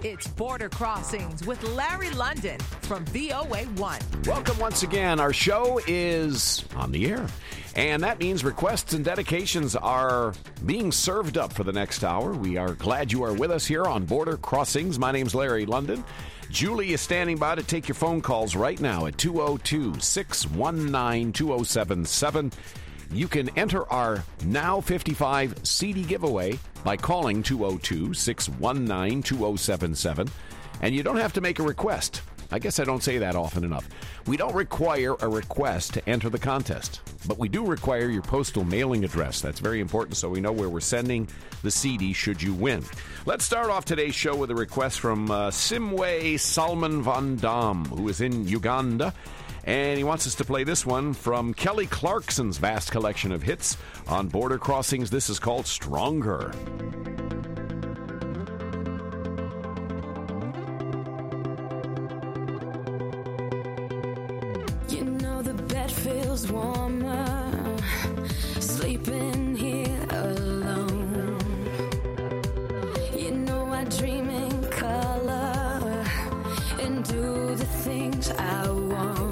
It's Border Crossings with Larry London from VOA1. Welcome once again. Our show is on the air, and that means requests and dedications are being served up for the next hour. We are glad you are with us here on Border Crossings. My name's Larry London. Julie is standing by to take your phone calls right now at 202-619-2077. You can enter our Now 55 CD giveaway by calling 202-619-2077. And you don't have to make a request. I guess I don't say that often enough. We don't require a request to enter the contest, but we do require your postal mailing address. That's very important so we know where we're sending the CD should you win. Let's start off today's show with a request from Simwe Salman Van Dam, who is in Uganda. And he wants us to play this one from Kelly Clarkson's vast collection of hits on Border Crossings. This is called Stronger. You know the bed feels warmer, sleeping here alone. You know I dream in color and do the things I want.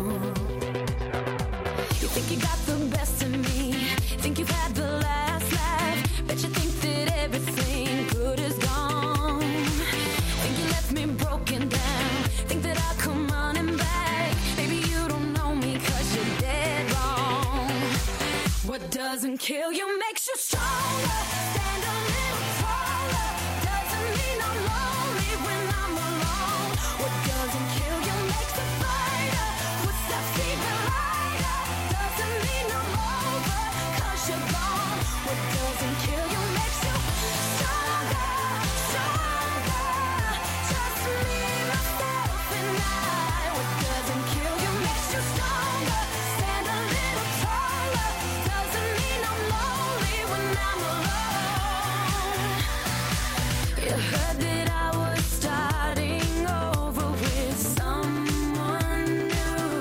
You think you got the best of me, think you've had the last laugh, bet you think that everything good is gone. Think you left me broken down, think that I'll come running back. Maybe you don't know me 'cause you're dead wrong. What doesn't kill you makes you stronger. Stand a little taller. Doesn't mean I'm lonely when I'm alone. What doesn't kill you makes a fighter. Puts that fever lighter. Doesn't mean I'm over 'cause you're gone. What doesn't kill you makes you stronger, stronger. Just me, myself, and I. What doesn't kill you makes you stronger. Stand a little taller. Doesn't mean I'm lonely when I'm alone. You heard that I was starting over with someone new.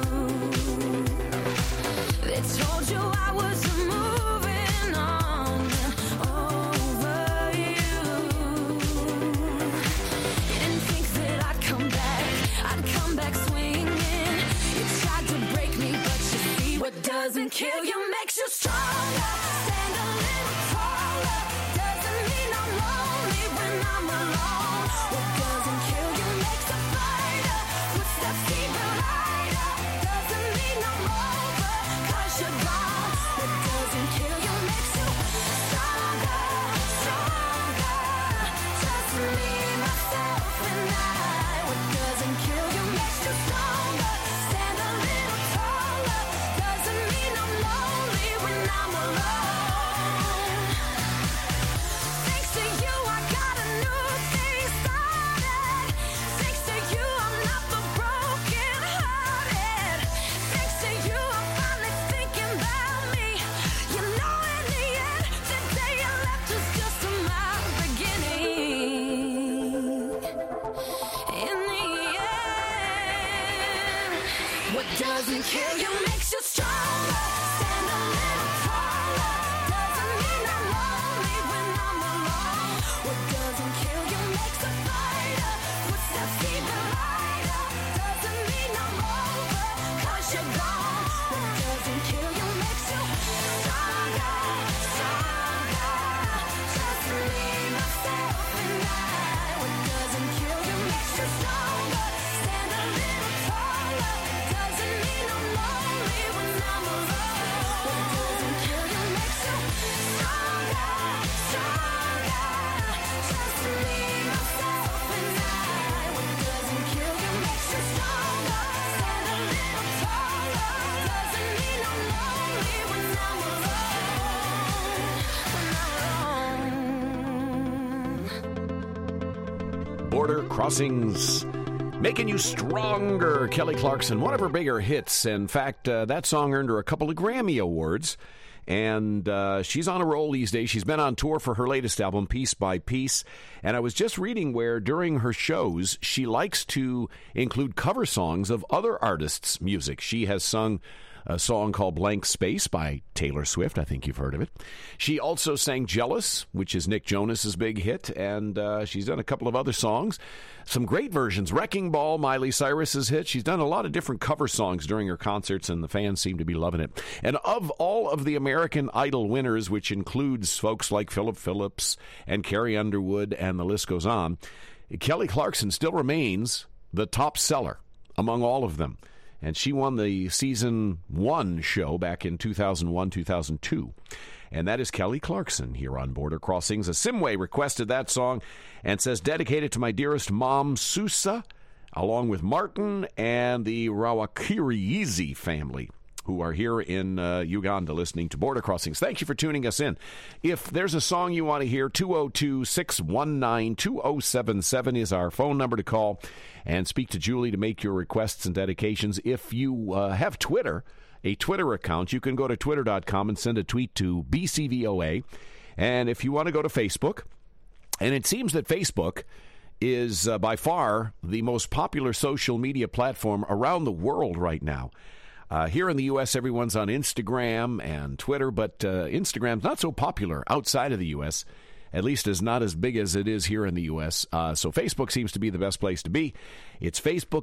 They told you I was moving on over you. You didn't think that I'd come back swinging. You tried to break me, but you see what doesn't kill you makes you stronger. Stand a little taller. Doesn't mean I'm lonely when I'm alone. What doesn't kill you makes a fighter. Puts that fever lighter. Doesn't mean I'm over 'cause you're gone. What doesn't kill you makes you stronger, stronger. Just me, myself, and I. What doesn't kill you makes you stronger. Stand a little taller. Doesn't mean I'm lonely when I'm alone. Thanks to you, I got a new thing started. Thanks to you, I'm not the broken hearted. Thanks to you, I'm finally thinking about me. You know, in the end, the day you left was just my beginning. In the end, what doesn't kill you makes you stronger. Stand a little taller. Doesn't mean I'm lonely when I'm alone. What doesn't kill you makes a fighter. Puts that fever lighter. Doesn't mean I'm over 'cause you're gone. What doesn't kill you makes you stronger, stronger. Just me, myself, and I. What doesn't kill you makes you stronger. Stand a little taller. Doesn't mean I'm lonely when I'm alone. What doesn't kill you makes you stronger, stronger. Just me, myself, and I. What doesn't kill you makes you stronger. Stand a little taller. Doesn't mean I'm lonely when I'm alone. Border Crossings, making you stronger. Kelly Clarkson, one of her bigger hits. In fact, that song earned her a couple of Grammy Awards. And she's on a roll these days. She's been on tour for her latest album, Piece by Piece. And I was just reading where during her shows, she likes to include cover songs of other artists' music. She has sung a song called Blank Space by Taylor Swift. I think you've heard of it. She also sang Jealous, which is Nick Jonas's big hit, and she's done a couple of other songs. Some great versions. Wrecking Ball, Miley Cyrus's hit. She's done a lot of different cover songs during her concerts, and the fans seem to be loving it. And of all of the American Idol winners, which includes folks like Philip Phillips and Carrie Underwood, and the list goes on, Kelly Clarkson still remains the top seller among all of them. And she won the season 1 show back in 2001-2002. And that is Kelly Clarkson here on Border Crossings. Asimwe requested that song and says, dedicated to my dearest mom, Susa, along with Martin and the Rawakiriizi family, who are here in Uganda listening to Border Crossings. Thank you for tuning us in. If there's a song you want to hear, 202-619-2077 is our phone number to call and speak to Julie to make your requests and dedications. If you have Twitter, a Twitter account, you can go to twitter.com and send a tweet to BCVOA. And if you want to go to Facebook, and it seems that Facebook is by far the most popular social media platform around the world right now. Here in the U.S., everyone's on Instagram and Twitter, but Instagram's not so popular outside of the U.S., at least is not as big as it is here in the U.S. So Facebook seems to be the best place to be. It's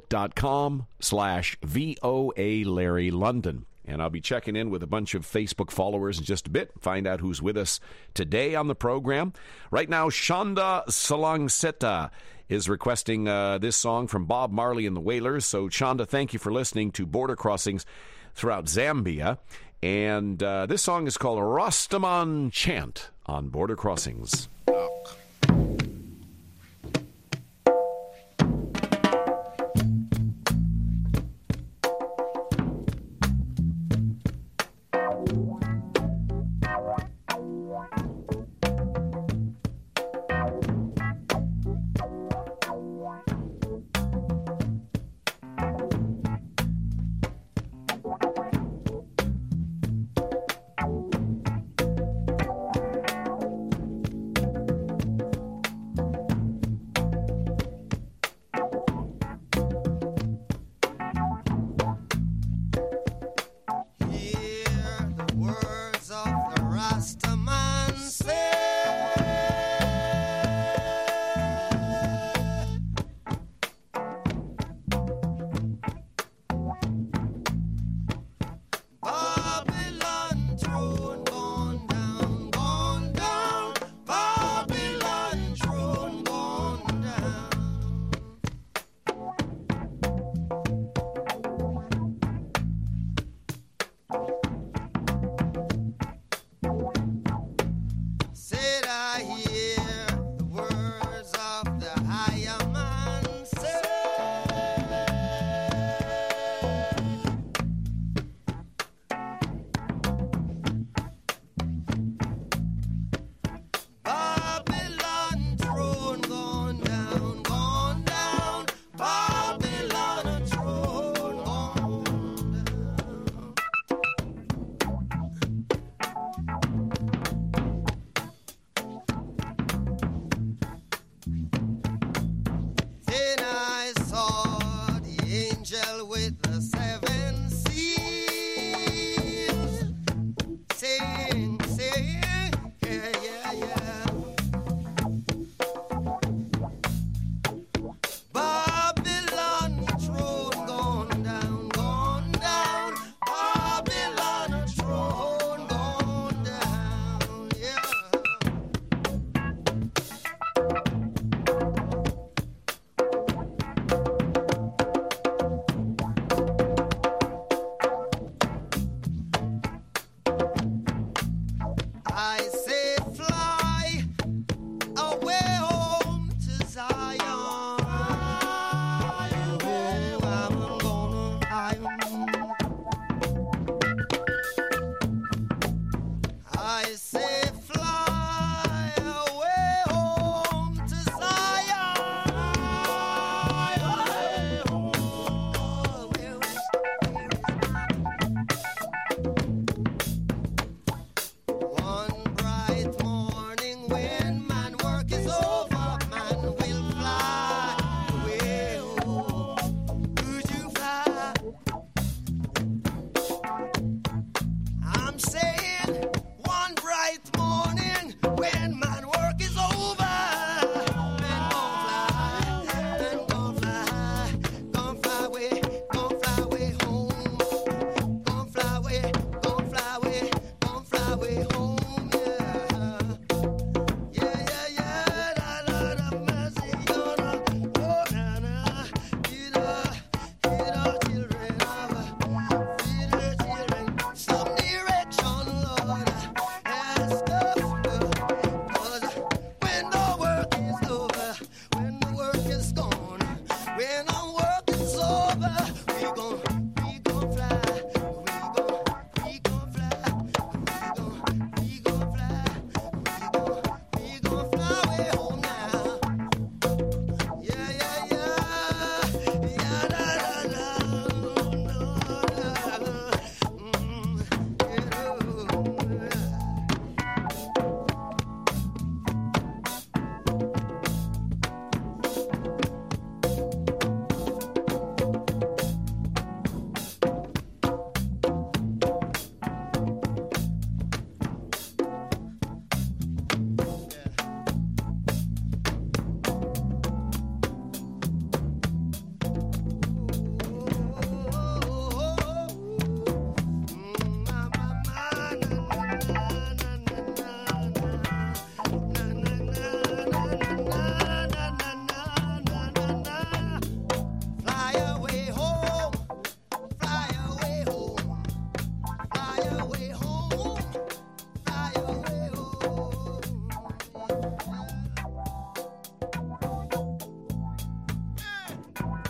facebook.com/VOA Larry London. And I'll be checking in with a bunch of Facebook followers in just a bit, find out who's with us today on the program. Right now, Shonda Salangseta is requesting this song from Bob Marley and the Wailers. So, Shonda, thank you for listening to Border Crossings throughout Zambia. And this song is called Rastaman Chant on Border Crossings. One bright morning when man work is over.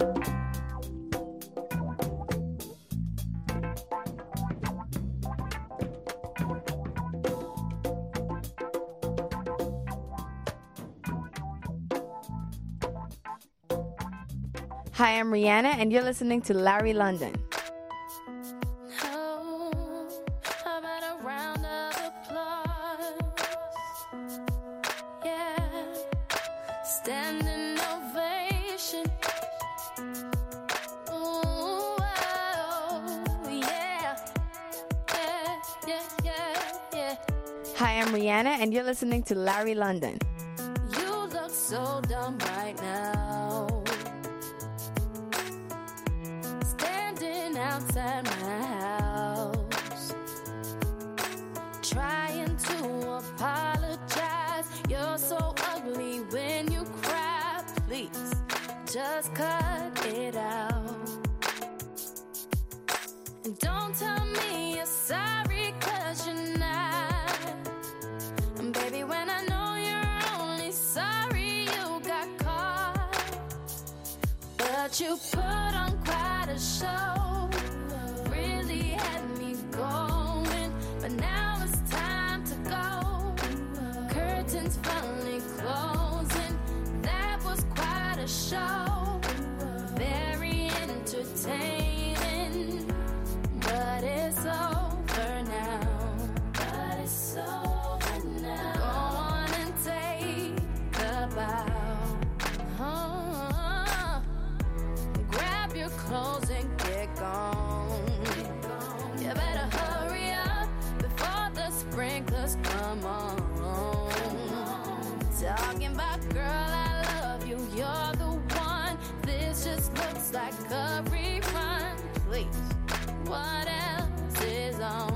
Hi, I'm Rihanna, and you're listening to Larry London. Hi, I'm Rihanna, and you're listening to Larry London. You look so dumb right now. Standing outside my house, trying to apologize. You're so ugly when you cry. Please, just cut it out. And don't tell me you're sorry, 'cause you're not. And baby, when I know you're only sorry you got caught, but you put on quite a show, really had me going, but now it's time to go. Curtains finally closing, that was quite a show, very entertaining, but it's over now. But it's over now. Go on and take a bow. Grab your clothes and get gone. You better hurry up before the sprinklers come on. Talking about, girl, I love you, you're the one. This just looks like a rerun. Please, what else is on?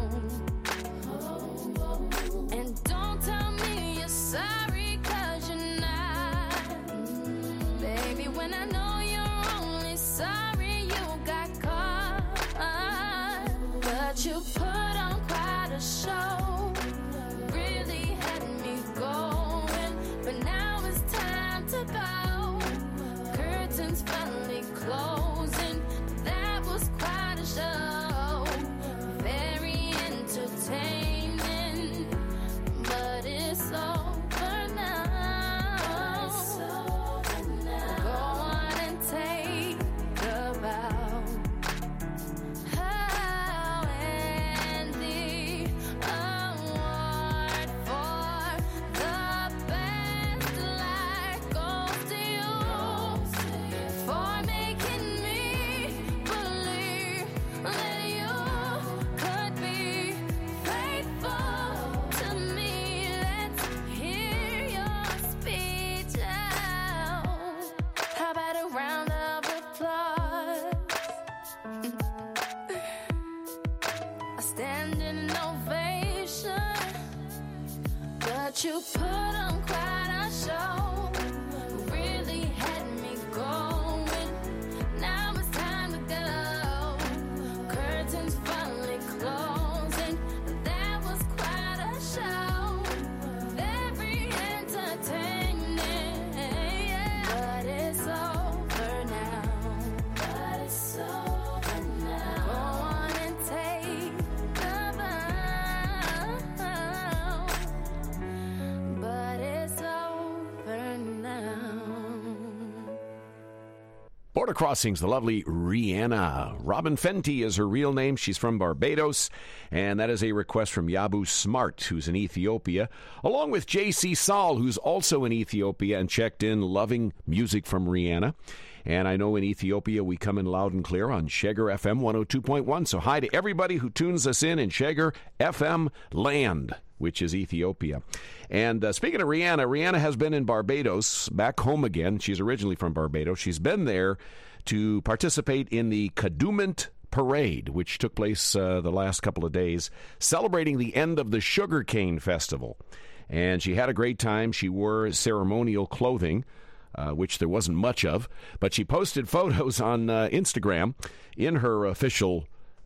And don't tell me you're sorry, 'cause you're not. Baby, when I know you're only sorry you got caught, but you put on quite a show, really had me going, but now it's time to go. Curtains finally closing, that was quite a show, very entertaining, but it's over now. Go on and take a bow. Oh, and the award for the best life goes to you, for making me believe that you could be faithful to me. Let's hear your speech out. How about a round of applause? A standing ovation, but you put on quite a show, really had me going, now it's time to go. Curtains finally closing, that was quite a show, very entertaining, but it's over now. But it's over now. Go on and take a bow, but it's over now. Border Crossings, the lovely Rihanna. Robin Fenty is her real name. She's from Barbados, and that is a request from Yabu Smart, who's in Ethiopia, along with J.C. Saul, who's also in Ethiopia and checked in, loving music from Rihanna. And I know in Ethiopia we come in loud and clear on Sheger FM 102.1. So hi to everybody who tunes us in Sheger FM land, which is Ethiopia. And speaking of Rihanna, Rihanna has been in Barbados, back home again. She's originally from Barbados. She's been there to participate in the Kadooment Parade, which took place the last couple of days, celebrating the end of the Sugarcane Festival. And she had a great time. She wore ceremonial clothing, which there wasn't much of, but she posted photos on Instagram in her official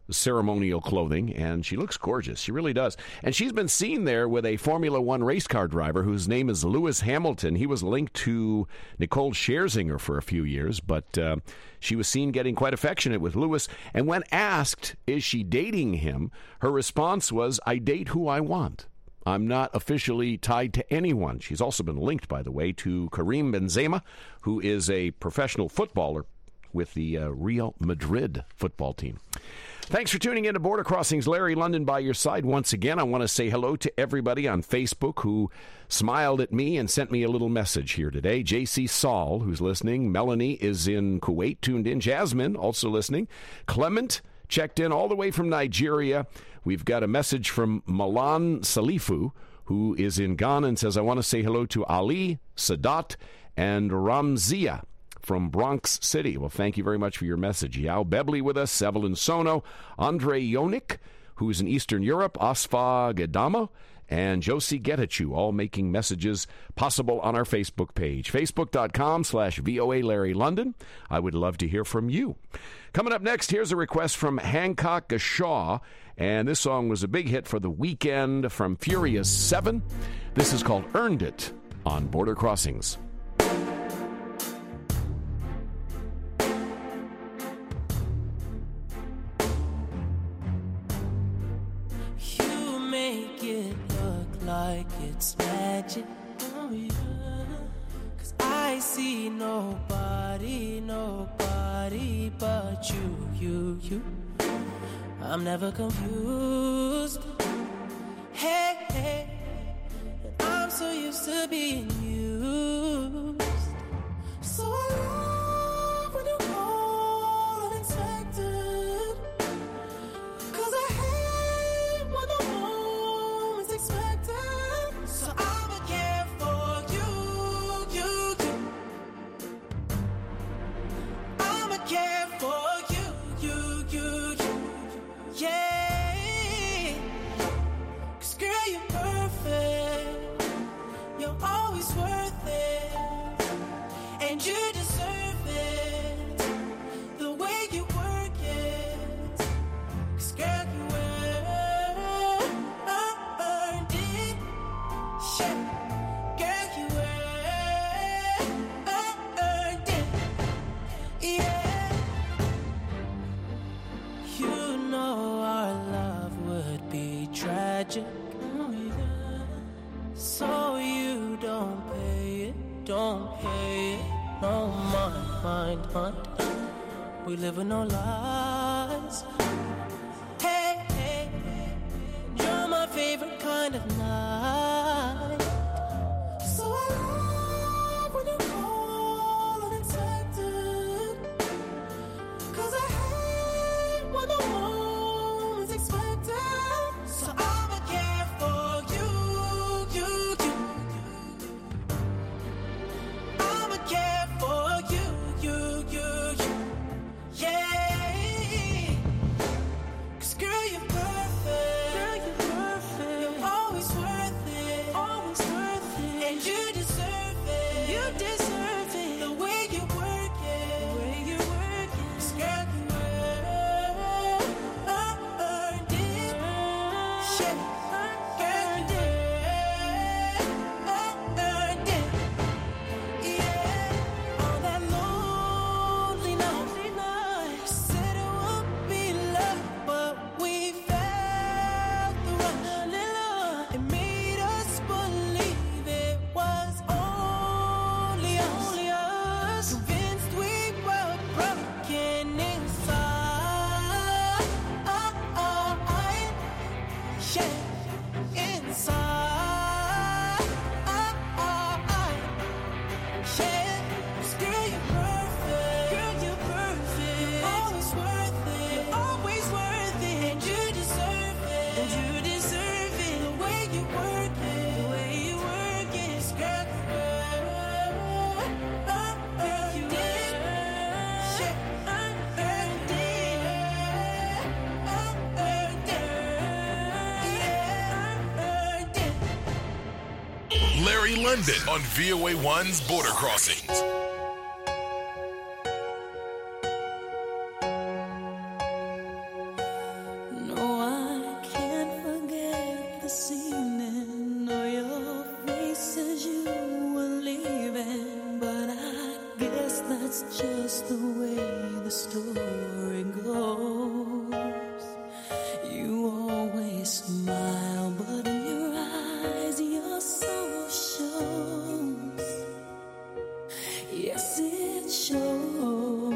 ceremonial clothing, and she looks gorgeous. She really does. And she's been seen there with a Formula One race car driver whose name is Lewis Hamilton. He was linked to Nicole Scherzinger for a few years, but she was seen getting quite affectionate with Lewis. And when asked, is she dating him, her response was, I date who I want. I'm not officially tied to anyone. She's also been linked, by the way, to Karim Benzema, who is a professional footballer with the Real Madrid football team. Thanks for tuning in to Border Crossings. Larry London by your side once again. I want to say hello to everybody on Facebook who smiled at me and sent me a little message here today. J.C. Saul, who's listening. Melanie is in Kuwait, tuned in. Jasmine, also listening. Clement, checked in all the way from Nigeria. We've got a message from Malan Salifu, who is in Ghana and says, I want to say hello to Ali, Sadat, and Ramzia from Bronx City. Well, thank you very much for your message. Yao Bebley with us, Evelyn Sono, Andre Yonik, who's in Eastern Europe, Asfa Gedamo, and Josie Getachew, all making messages possible on our Facebook page, facebook.com/VOA Larry London. I would love to hear from you. Coming up next, here's a request from Hancock Shaw, and this song was a big hit for the weekend from Furious 7. This is called Earned It on Border Crossings. Like it's magic, oh yeah. 'Cause I see nobody but you. I'm never confused. Hey, and I'm so used to being used. So I love when you call unexpected. 'Cause I hate when the moment's expected. So I'ma care for you. I'ma care for you. Yeah. 'Cause girl, you're perfect. You're always worth it. And you deserve it. The way you work it. 'Cause girl, you earned it. Yeah. Girl, you earned it. Yeah. You know our love would be tragic. Oh, yeah. So you don't pay it. No mind. We live with no lies. Hey, you're my favorite kind of night. So I love when you call unexpected. 'Cause I hate when the moment's expected. So I'ma care for you. I'ma care for you. Yeah. 'Cause girl, you're perfect. You're always worth it. And you deserve it. The way you work it. 'Cause girl, you earned it. Yeah. Earned it. Yeah. On that lonely night, said it would be love, but we felt the rush. It made us believe it was only us. Convinced we were broken inside. Yeah, inside. Yeah, 'cause girl, you're perfect. You're always worth it. And you deserve it. The way you work it. 'Cause girl, you did. Yeah, earned it. Yeah, earned it. Larry London on VOA1's Border Crossings. that's just the way the story goes. You always smile, but in your eyes your soul shows. Yes, it shows.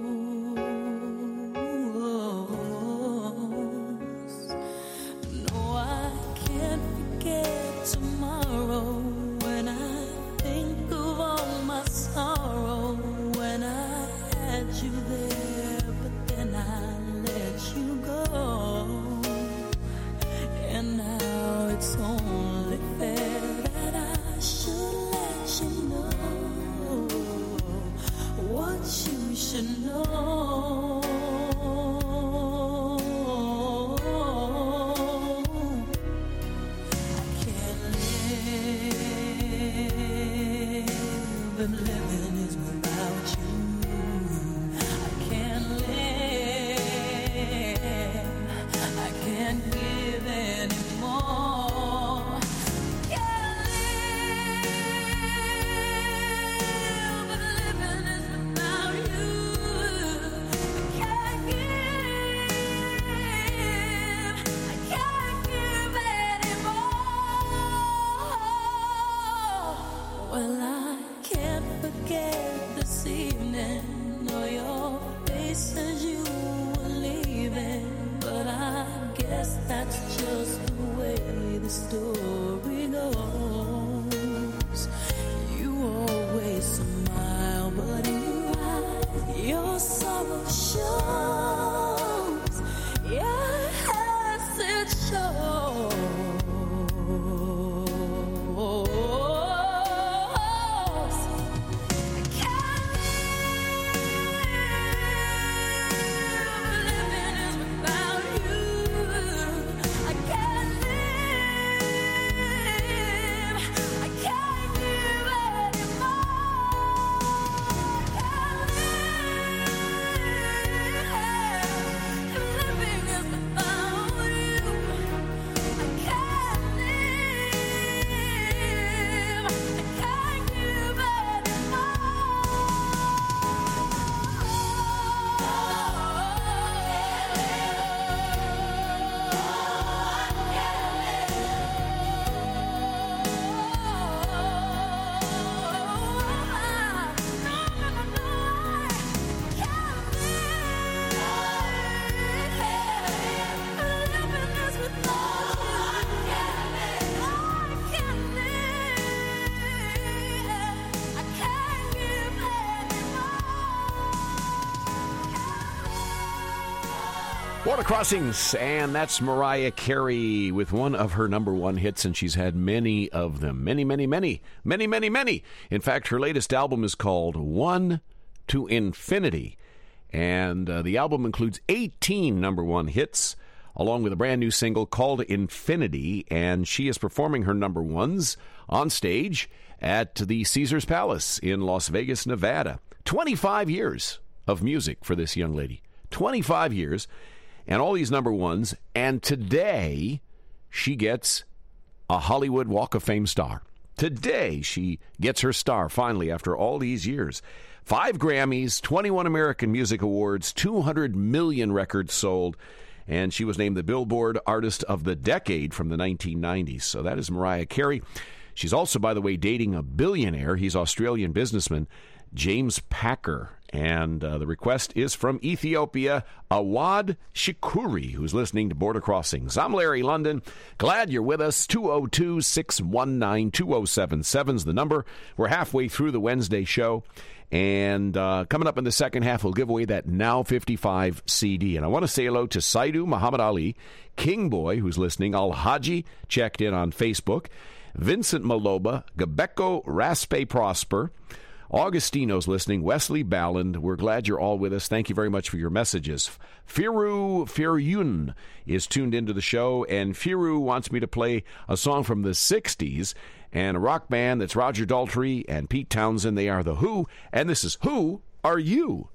No, I can't forget tomorrow when I think of all my sorrow. When I had you there, but then I let you go. And now it's only fair that I should let you know what you should know. I can't live if living is without you. I can't live, I can't give anymore. Can't live if living is without you. I can't give anymore. Well, I can't forget this evening or your face as you were leaving, but I guess that's just the way the story goes. You always smile, but in your eyes your sorrow shows. Yes, it shows. I can't live, living is without you. I can't live, I can't give anymore. I can't live, living is without you. I can't live, I can't give Border Crossings, and that's Mariah Carey with one of her number one hits, and she's had many of them. Many. In fact, her latest album is called One to Infinity, and the album includes 18 number one hits, along with a brand new single called Infinity, and she is performing her number ones on stage at the Caesars Palace in Las Vegas, Nevada. 25 years of music for this young lady. 25 years. And all these number ones, and today she gets a Hollywood Walk of Fame star. Today she gets her star, finally, after all these years. 5 Grammys, 21 American Music Awards, 200 million records sold, and she was named the Billboard Artist of the Decade from the 1990s. So that is Mariah Carey. She's also, by the way, dating a billionaire. He's Australian businessman James Packer. And the request is from Ethiopia, Awad Shikuri, who's listening to Border Crossings. I'm Larry London. Glad you're with us. 202-619-2077 is the number. We're halfway through the Wednesday show. And coming up in the second half, we'll give away that Now 55 CD. And I want to say hello to Saidu Muhammad Ali, King Boy, who's listening, Al Haji, checked in on Facebook, Vincent Maloba, Gabeko Raspe Prosper, Augustino's listening, Wesley Balland. We're glad you're all with us. Thank you very much for your messages. Firu Firyun is tuned into the show, and Firu wants me to play a song from the 60s and a rock band that's Roger Daltrey and Pete Townsend. They are The Who, and this is Who Are You?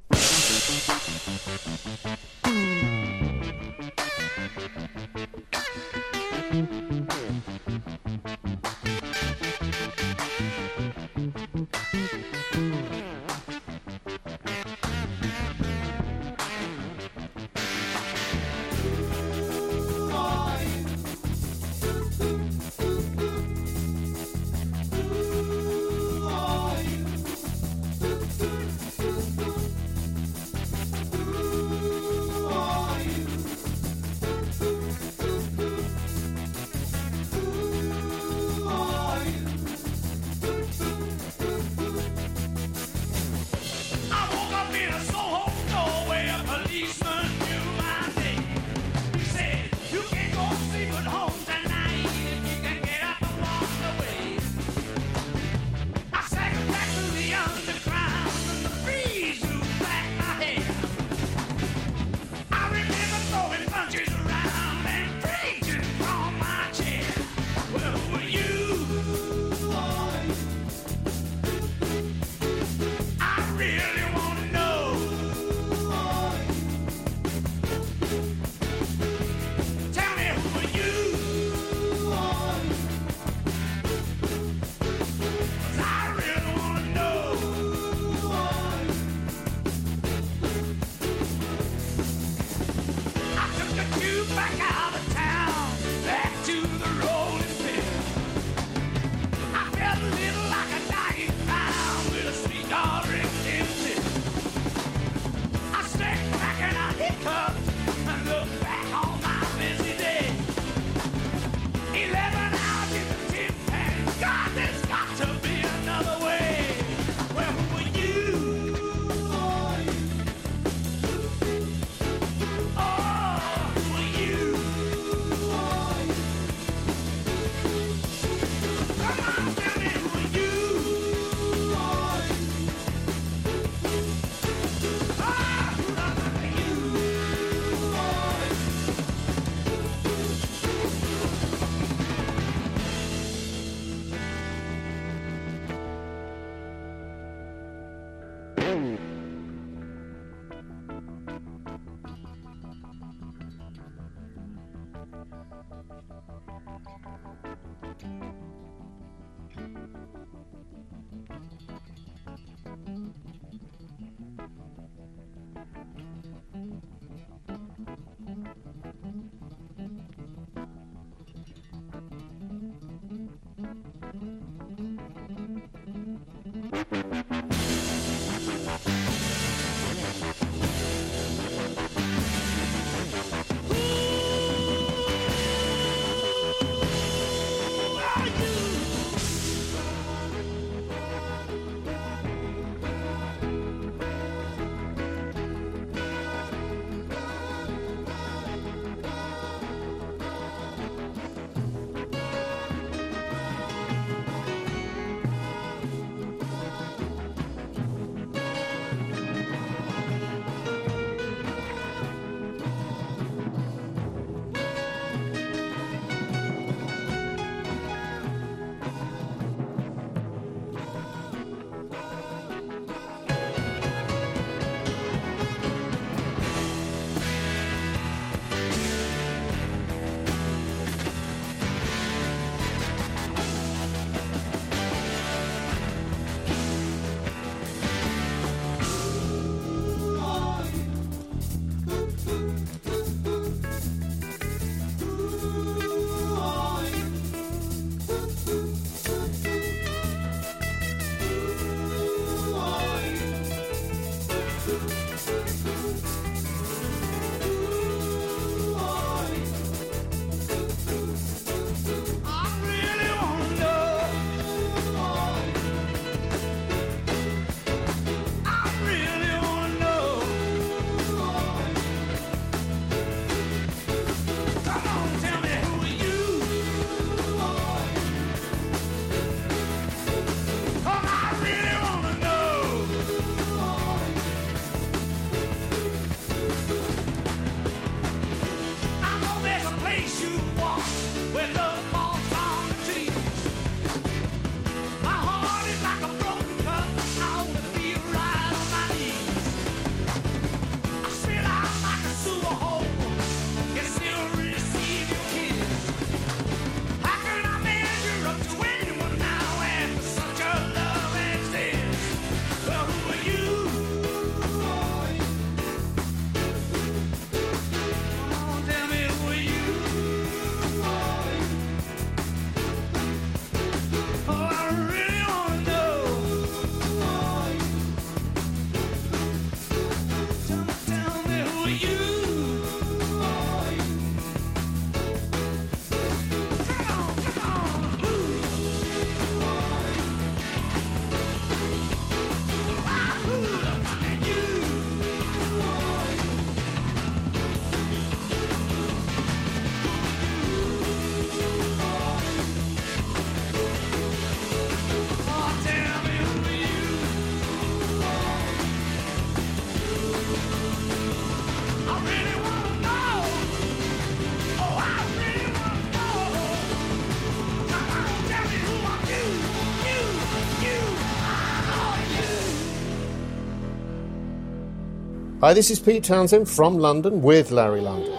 Hi, this is Pete Townsend from London with Larry London.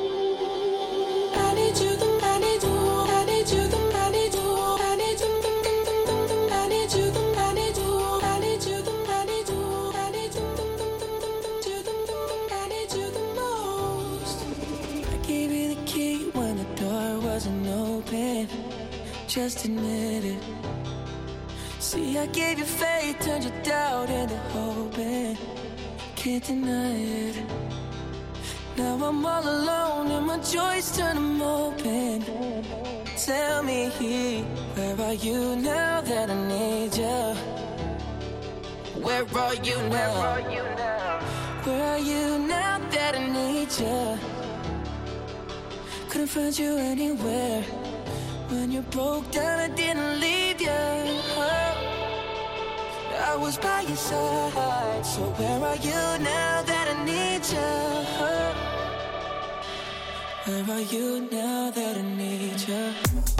I need you, I need you, I need you, I need you, I need you, I need you, I need you, I need you, I need you, I need you the most. I gave you the key when the door wasn't open. Just admit it. See, I gave you faith, turned your doubt into hope, and can't deny it. Now I'm all alone and my joys turn them open. Tell me, where are you now that I need you? Where are you now? Where are you now that I need you? Couldn't find you anywhere. When you broke down, I didn't leave you. I was by your side. So where are you now that I need you? Where are you now that I need you?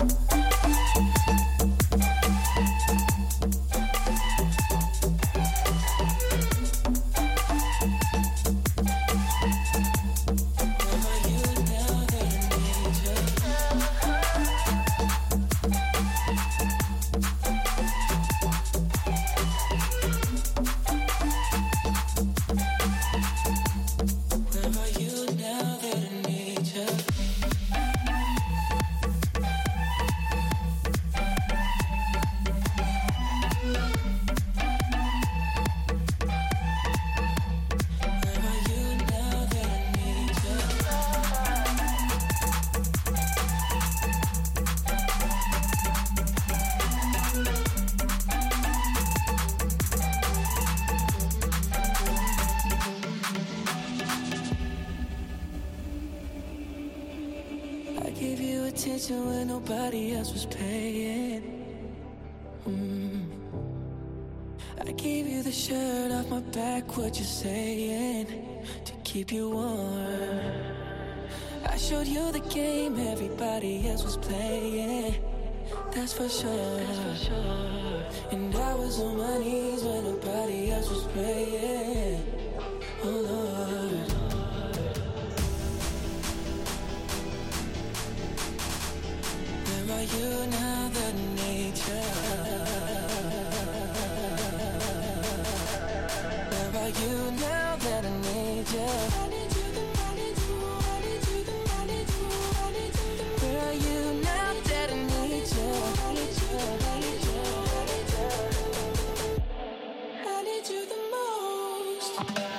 When nobody else was paying. I gave you the shirt off my back, what you saying, to keep you warm. I showed you the game everybody else was playing. That's for sure. And I was on my knees when nobody else was praying. Oh Lord. Where are you now that I need you? Where are you now that I need you? I need you, I need you, I need you, I need you, I need you. Where are you now that I need you? I need you, I need you, I need you the most.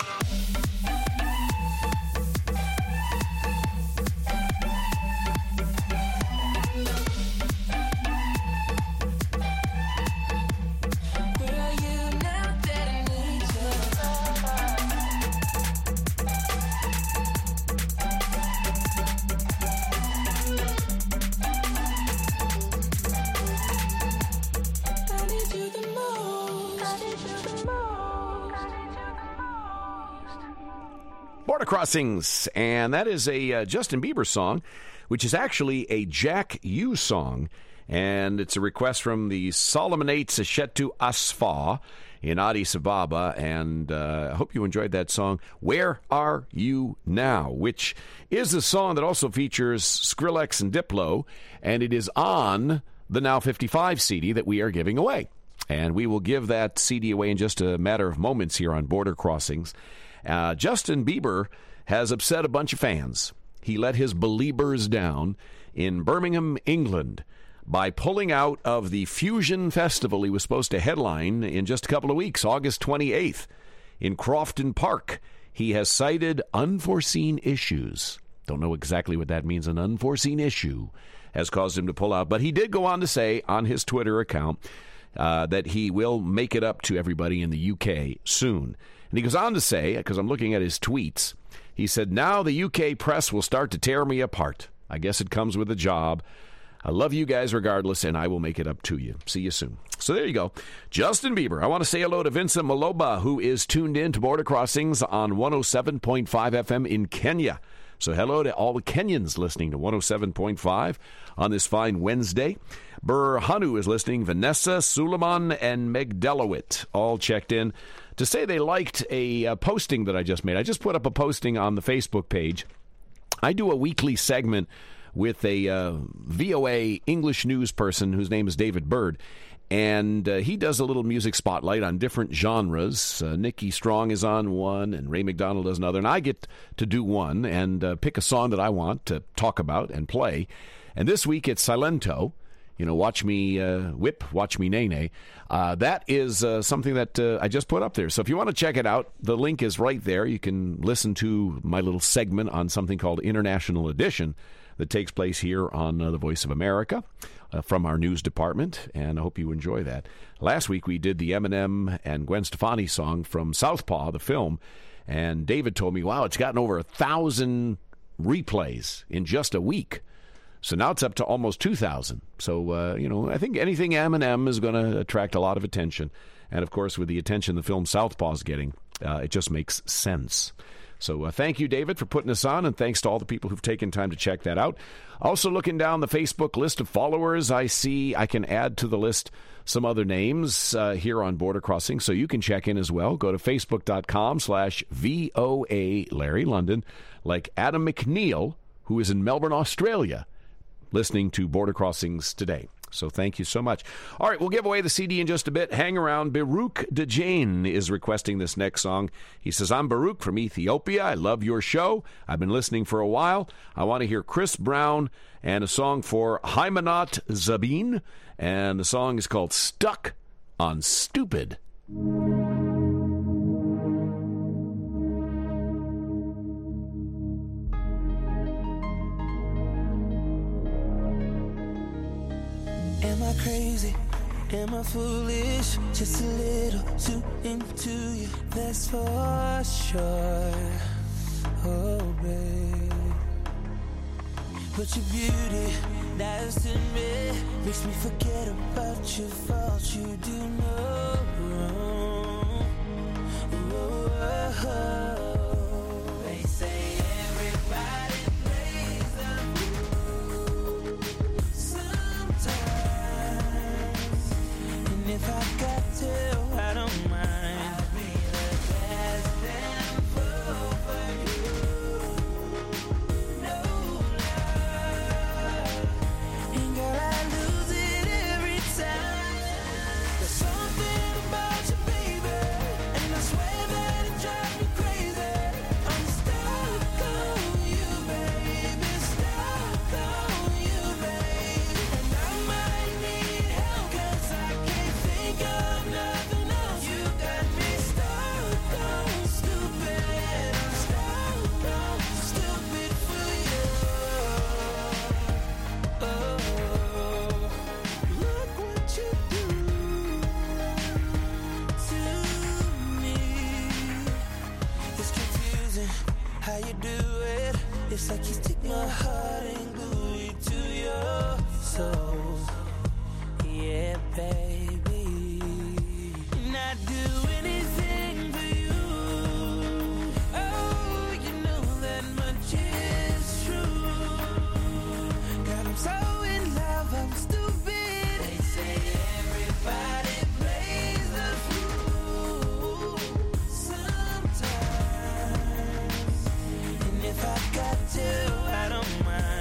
Border Crossings, and that is a Justin Bieber song, which is actually a Jack U song, and it's a request from the Solomonites Shetu Asfa in Addis Ababa, and I hope you enjoyed that song, Where Are You Now?, which is a song that also features Skrillex and Diplo, and it is on the Now 55 CD that we are giving away. And we will give that CD away in just a matter of moments here on Border Crossings. Justin Bieber has upset a bunch of fans. He let his believers down in Birmingham, England, by pulling out of the Fusion Festival he was supposed to headline in just a couple of weeks, August 28th, in Crofton Park. He has cited unforeseen issues. Don't know exactly what that means. An unforeseen issue has caused him to pull out. But he did go on to say on his Twitter account that he will make it up to everybody in the UK soon. And he goes on to say, because I'm looking at his tweets, he said, now the UK press will start to tear me apart. I guess it comes with a job. I love you guys regardless, and I will make it up to you. See you soon. So there you go. Justin Bieber. I want to say hello to Vincent Maloba, who is tuned in to Border Crossings on 107.5 FM in Kenya. So hello to all the Kenyans listening to 107.5 on this fine Wednesday. Burhanu is listening. Vanessa, Suleiman, and Meg Delowit all checked in. to say they liked a posting that I just made. I just put up a posting on the Facebook page. I do a weekly segment with a VOA English news person whose name is David Bird. And he does a little music spotlight on different genres. Nikki Strong is on one, and Ray McDonald does another. And I get to do one and pick a song that I want to talk about and play. And this week it's Silento. You know, Watch Me Whip, Watch Me Nay Nay. That is something that I just put up there. So if you want to check it out, the link is right there. You can listen to my little segment on something called International Edition that takes place here on the Voice of America from our news department, and I hope you enjoy that. Last week we did the Eminem and Gwen Stefani song from Southpaw, the film, and David told me, wow, it's gotten over 1,000 replays in just a week. So now it's up to almost 2,000. So, you know, I think anything Eminem is going to attract a lot of attention. And, of course, with the attention the film Southpaw is getting, it just makes sense. So thank you, David, for putting this on, and thanks to all the people who've taken time to check that out. Also, looking down the Facebook list of followers, I see I can add to the list some other names here on Border Crossing, so you can check in as well. Go to facebook.com/VOA Larry London, like Adam McNeil, who is in Melbourne, Australia, listening to Border Crossings today. So thank you so much. All right, we'll give away the CD in just a bit. Hang around. Baruch DeJane is requesting this next song. He says, I'm Baruch from Ethiopia. I love your show. I've been listening for a while. I want to hear Chris Brown and a song for Haymanot Zabin. And the song is called Stuck on Stupid. Am I crazy? Am I foolish? Just a little too into you, that's for sure. Oh, babe. But your beauty dives to me, makes me forget about your faults. You do no wrong. Oh, they say everybody plays the fool sometimes, and if I got to, I don't mind. I'll be the best damn fool for you. No love, and girl, I lose it every time. There's something about you, baby, and I swear that it drives me crazy. I'm stuck on you, baby, stuck on you, baby. And I might need help, 'cause I can't think of nothing else. You got me stuck on stupid. I'm stuck on stupid for you. Oh, look what you do to me. It's confusing how you do it. It's like you stick my heart and glue it to your soul. Yeah, baby. And I'd do anything for you. Oh, you know that much is true. God, I'm so in love, I'm stupid. They say everybody plays the fool sometimes, and if I got to, I don't mind.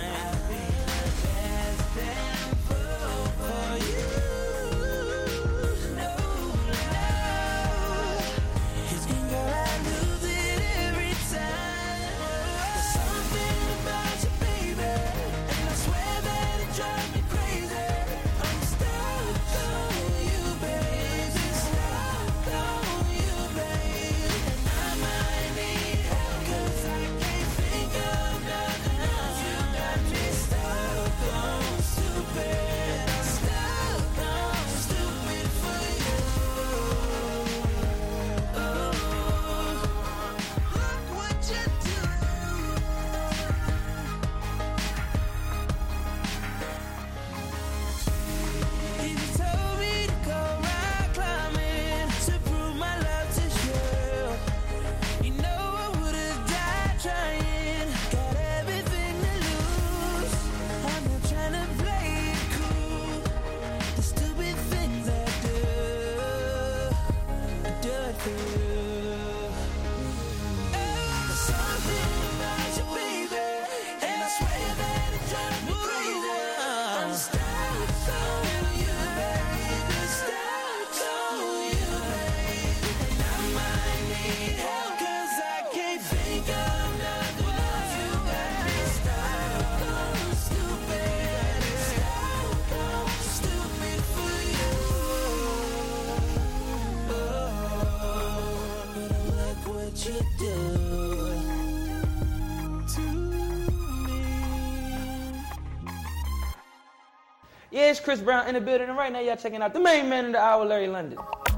Yeah, it's Chris Brown in the building, and right now y'all checking out the main man of the hour, Larry London.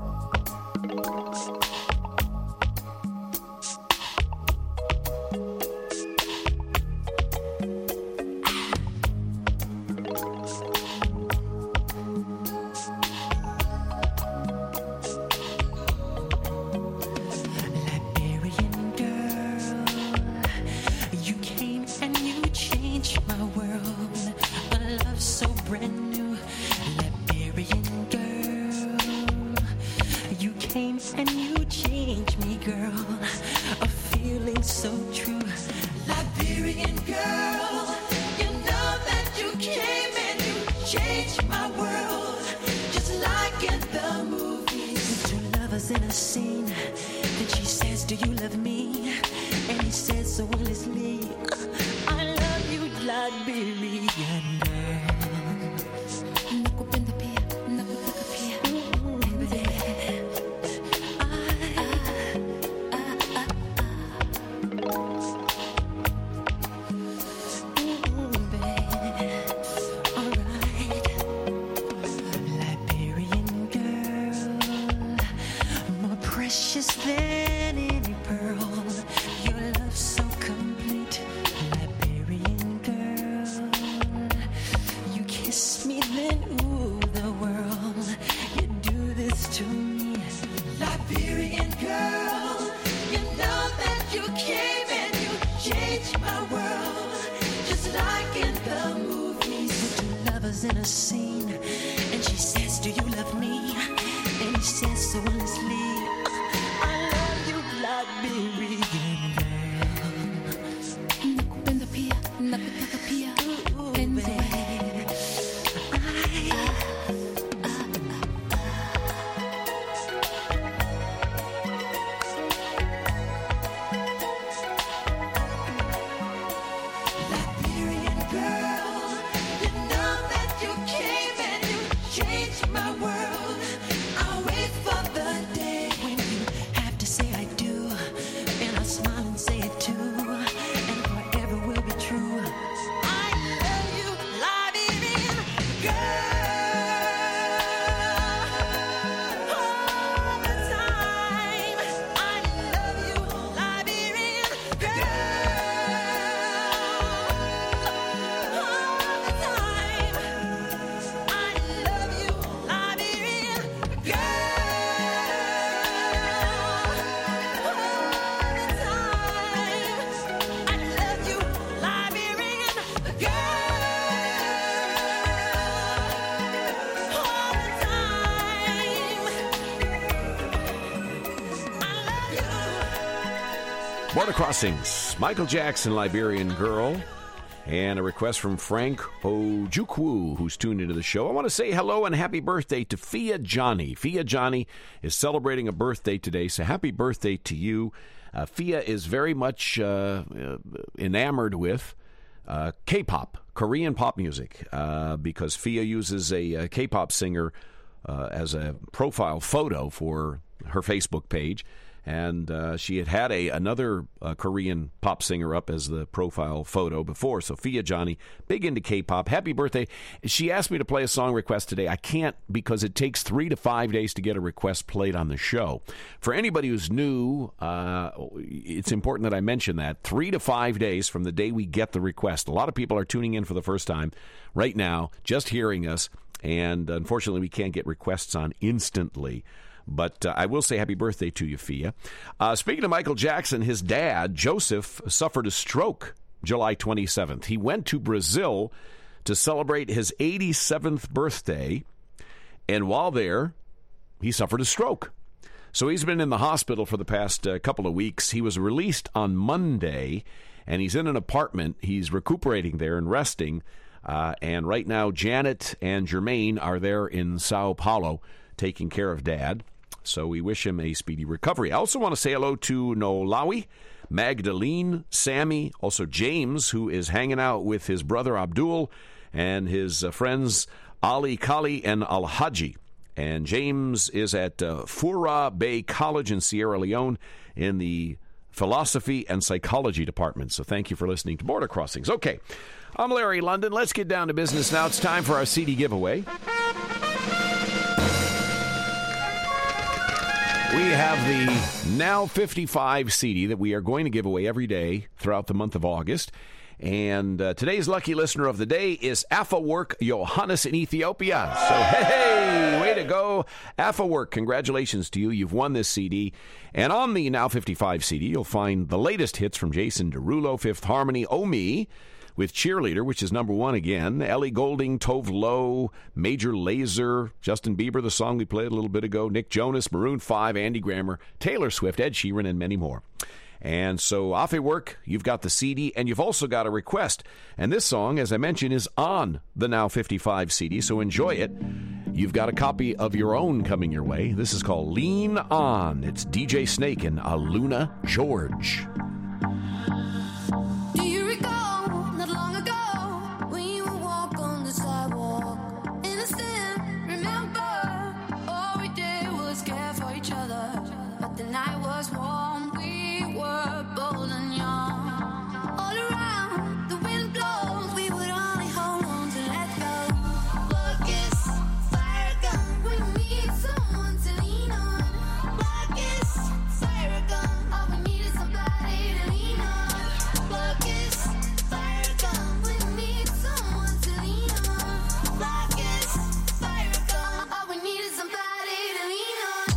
Border Crossings, Michael Jackson, Liberian Girl, and a request from Frank Ojukwu, who's tuned into the show. I want to say hello and happy birthday to Fia Johnny. Fia Johnny is celebrating a birthday today, so happy birthday to you. Fia is very much enamored with K-pop, Korean pop music, because Fia uses a K-pop singer as a profile photo for her Facebook page. And she had another Korean pop singer up as the profile photo before. So Fia Johnny, big into K-pop. Happy birthday. She asked me to play a song request today. I can't because it takes 3 to 5 days to get a request played on the show. For anybody who's new, it's important that I mention that. 3 to 5 days from the day we get the request. A lot of people are tuning in for the first time right now, just hearing us. And unfortunately, we can't get requests on instantly. But I will say happy birthday to you, Fia. Speaking of Michael Jackson, his dad, Joseph, suffered a stroke July 27th. He went to Brazil to celebrate his 87th birthday, and while there, he suffered a stroke. So he's been in the hospital for the past couple of weeks. He was released on Monday, and he's in an apartment. He's recuperating there and resting. And right now, Janet and Jermaine are there in Sao Paulo taking care of Dad. So we wish him a speedy recovery. I also want to say hello to Nolawi, Magdalene, Sammy, also James, who is hanging out with his brother Abdul and his friends Ali Kali and Al-Haji. And James is at Fura Bay College in Sierra Leone in the philosophy, and psychology departments. So thank you for listening to Border Crossings. Okay, I'm Larry London. Let's get down to business now. It's time for our CD giveaway. We have the Now 55 CD that we are going to give away every day throughout the month of August. And today's lucky listener of the day is Afawork Johannes in Ethiopia. So, hey, way to go, Afawork. Congratulations to you. You've won this CD. And on the Now 55 CD, you'll find the latest hits from Jason Derulo, Fifth Harmony, Oh Me, with Cheerleader, which is number one again, Ellie Goulding, Tove Lo, Major Lazer, Justin Bieber, the song we played a little bit ago, Nick Jonas, Maroon 5, Andy Grammer, Taylor Swift, Ed Sheeran, and many more. And so, Afawork, you've got the CD, and you've also got a request. And this song, as I mentioned, is on the Now 55 CD, so enjoy it. You've got a copy of your own coming your way. This is called Lean On. It's DJ Snake and Aluna George. Do you recall not long ago when you would walk on the sidewalk? Innocent, remember, all we did was care for each other. But the night was warm, we were bold and young. All around, the wind blows, we would only hold on to let go. Focus, fire gun, we need someone to lean on. Focus, fire gun, all we need is somebody to lean on. Focus, fire gun, we need someone to lean on. Focus, fire gun, all we need is somebody to lean on.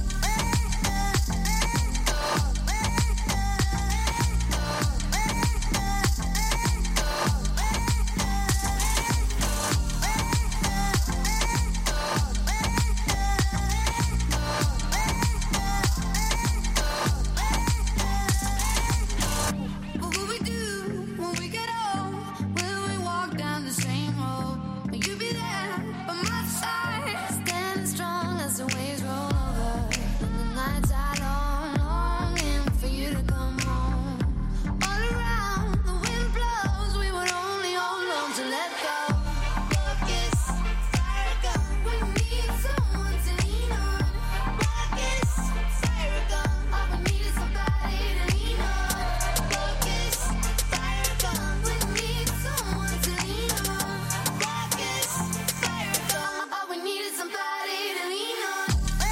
What will we do when we get old? Will we walk down the same road? Will you be there by my side, standing strong as the waves roll over? And the nights are long, longing for you to come home. All around, the wind blows, we would only hold on to let go. Focus, fire gun, we need someone to lean on. Focus, fire gun, all we need is somebody to lean on. Focus, fire gun, we need someone to lean on. Focus, fire gun, all we need is somebody to lean on.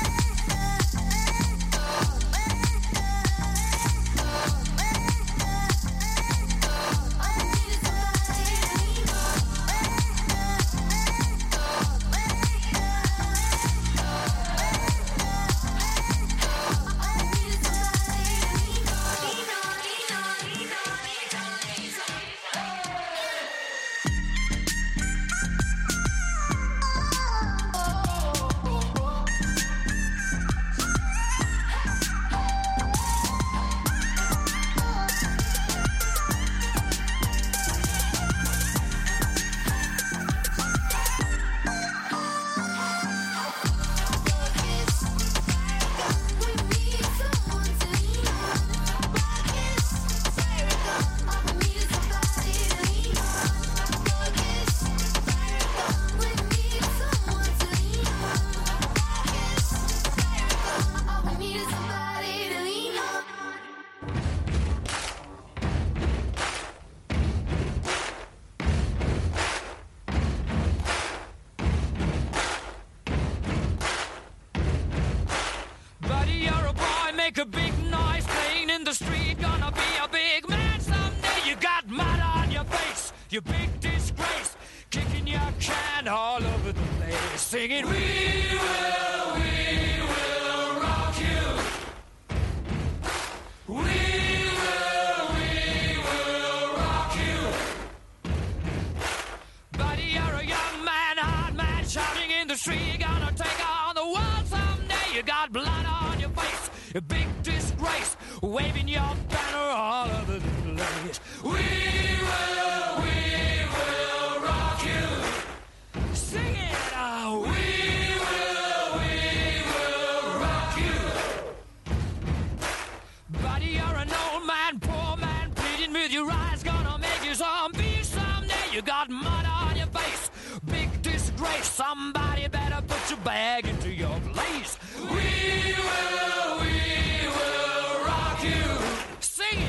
Buddy, you're a boy, make a big noise playing in the street. Gonna be a big man someday. You got mud on your face, you big disgrace. Kicking your can all over the place. Singing, we will rock you. We will rock you. Buddy, you're a young man, hard man, shouting in the street. Gonna take on the world someday. You got blood on your face, a big disgrace, waving your banner all over the place. We will rock you. Sing it, we will rock you. Buddy, you're an old man, poor man, pleading with your eyes, gonna make you zombie someday. You got mud on your face, big disgrace. Somebody better put your bag into your place. We will rock you. Sing it.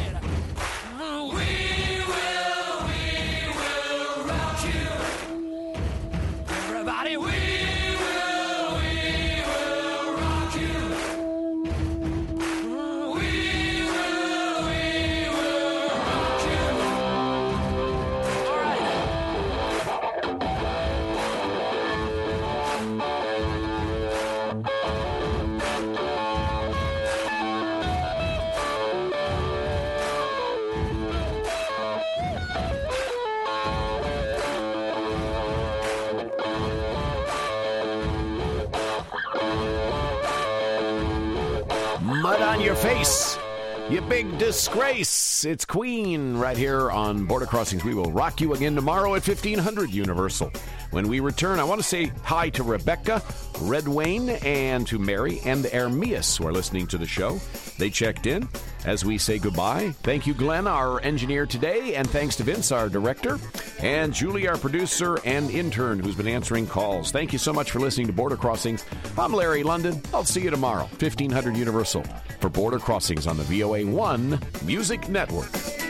face. You big disgrace. It's Queen right here on Border Crossings. We will rock you again tomorrow at 1500 Universal. When we return, I want to say hi to Rebecca, Red Wayne, and to Mary and Ermias who are listening to the show. They checked in. As we say goodbye, thank you, Glenn, our engineer today, and thanks to Vince, our director, and Julie, our producer and intern, who's been answering calls. Thank you so much for listening to Border Crossings. I'm Larry London. I'll see you tomorrow, 1500 Universal, for Border Crossings on the VOA1 Music Network.